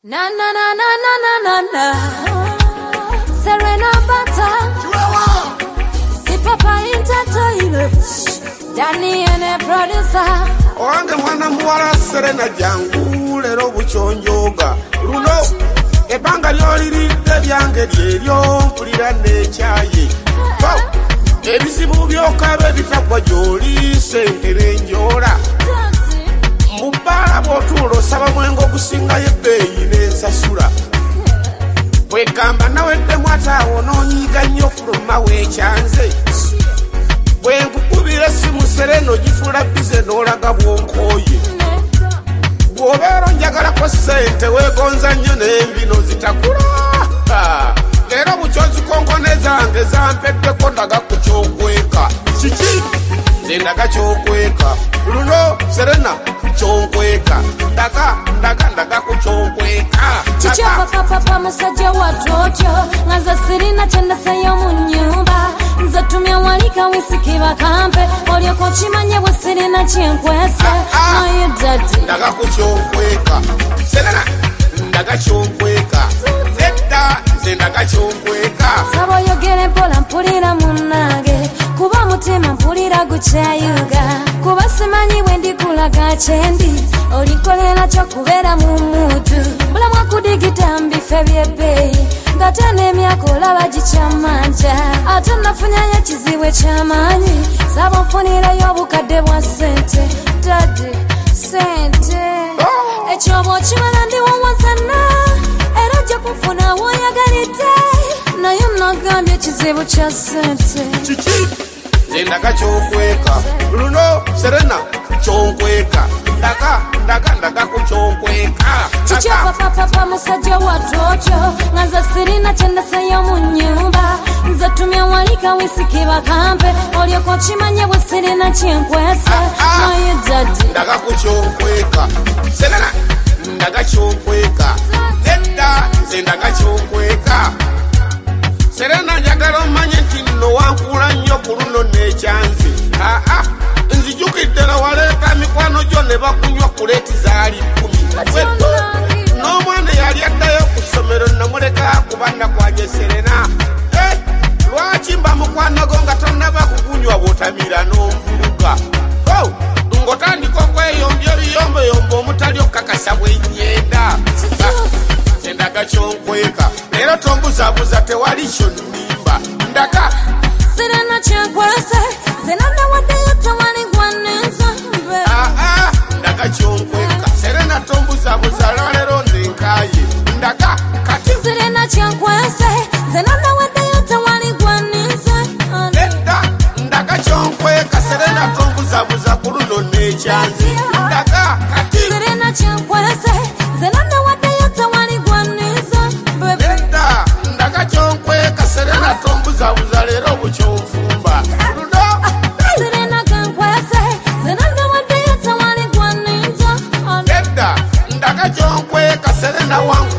Na na na na na na na na. Serena Bata. Si papa entertainer. Danny and a producer. Owange mwana muwala Serena jangu lero buchonjoga. Luno ebanga lyoliridde byange lyeryo mpulira n'ekyayi. Ebizibu by'okabe bitagwa gy'oli sentere njola. Mubala bw'otuula osaba mwengo okusingayo ebbeeyi n'ensasula. Bwegamba naweddemu ate awo n'onyiiga nnyo fuluma weekyanze. Bwe nkukubira essimu Serena ogifuula bize n'olaga bw'onkooye. Bw'obeera onjagalako ssente weegonza nnyo n'envino zitakula. Leero bukyonzi konkone zange zampeddeko ndaga ku ky'okweka. Kiki? Nze ndaga ky'okweka. Luno Serena ky'okweka. Ndaga ku ky'okweka. Chichapa papa musajja watotyo ngaza Serena chendaseyo mu nnyumba. Nze tumya walika wisiki bakampe olyoko kimanye bwe Serena kyenkwese. Naye dadi ndaga ku ky'okweka. Serena ndaga ky'okweka. Zedda nze ndaga ky'okweka. Saba oyogere mpola mpulira munnange kuba mutima mpulira gukyayuga kuba simanyi bwe ndikulaga kyendi olinkolera kyokubeera mu mutu bulamu akudigita mbife byebbeeyi ng'ate n'emyaka olaba gikyamanja ate nafunyayo ekizibu ekyamaanyi saba nfunirayo obukadde bwa ssente dadi ssente ekyoba okimala ndiwowazana era ojja kunfuna w'oyagalidde naye nagambye ekizibu kya ssente. Kiki? Nze ndaga ky'okweka. Luno Serena ky'okweka. Ndaga ku ky'okweka. Chichapa papa musajja watotyo ngaza Serena chendaseyo mu nnyumba. Nze tumya walika wisiki bakampe olyoko kimanye bwe Serena kyenkwese. Naye dadi ndaga ku ky'okweka. Serena ndaga ky'okweka. Edda nze ndaga ky'okweka. Serena njagala omanye nti nno wankula nnyo ku luno n'ekyanzi. Nzijukidde na waleeta mikwano gyo ne bakunywa kuleeti zaali 10. N'omwana yali addayo ku ssomero namuleka kuba nakwanye Serena. Lwaki mba mukwano go nga tonnaba kugunywa bw'otamira n'onvuluga? Ng'otandika okweyombya ebiyomboyombo omutali okukakasa bw'ennyenda. Nze ndaga ky'onkweka. Leero tombuzabuza tewali kyonnimba. Ndaga Serena kyenkwese zena nawaddeyo tewali gwanensambe. Ndaga ky'onkweka. Serena tombuzabuza lwaleero nze nkaaye. Ndaga kati Serena kyenkwese zena nawaddeyo tewali gwanensambe. edda ndaga ky'onkweka. Serena tombuzabuza ku luno n'ekyanzi. Ndaga kati Serena kyenkwese zena nawaddeyo tewali gwanensambe. edda ndaga ky'onkweka. Serena tombuzabuza leero bukyonfumba. Luno Serena kankwese zena nawaddeyo tewali gwanensambe. edda ndaga ky'onkweka. Serena wangu